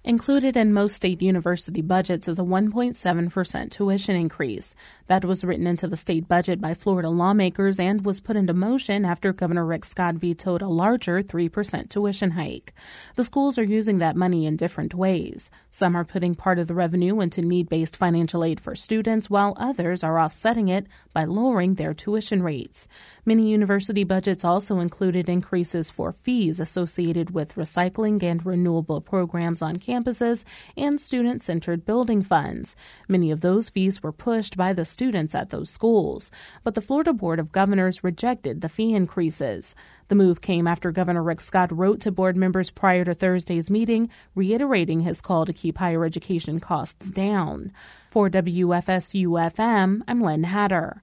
Included in most state university budgets is a 1.7% tuition increase. That was written into the state budget by Florida lawmakers and was put into motion after Governor Rick Scott vetoed a larger 3% tuition hike. The schools are using that money in different ways. Some are putting part of the revenue into need-based financial aid for students, while others are offsetting it by lowering their tuition rates. Many university budgets also included increases for fees associated with recycling and renewable programs on campuses and student-centered building funds. Many of those fees were pushed by the students at those schools, but the Florida Board of Governors rejected the fee increases. The move came after Governor Rick Scott wrote to board members prior to Thursday's meeting, reiterating his call to keep higher education costs down. For WFSU-FM, I'm Lynn Hatter.